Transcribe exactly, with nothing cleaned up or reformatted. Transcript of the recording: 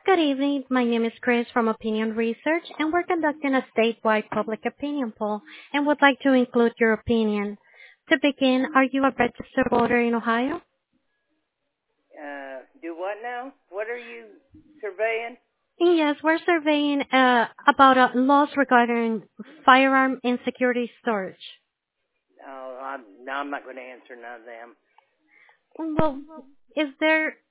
Good evening. My name is Chris from Opinion Research, and we're conducting a statewide public opinion poll and would like to include your opinion. To begin, are you a registered voter in Ohio? Uh, do what now? What are you surveying? Yes, we're surveying uh, about uh, laws regarding firearm and security storage. Oh, I'm, no, I'm not going to answer none of them. Well, is there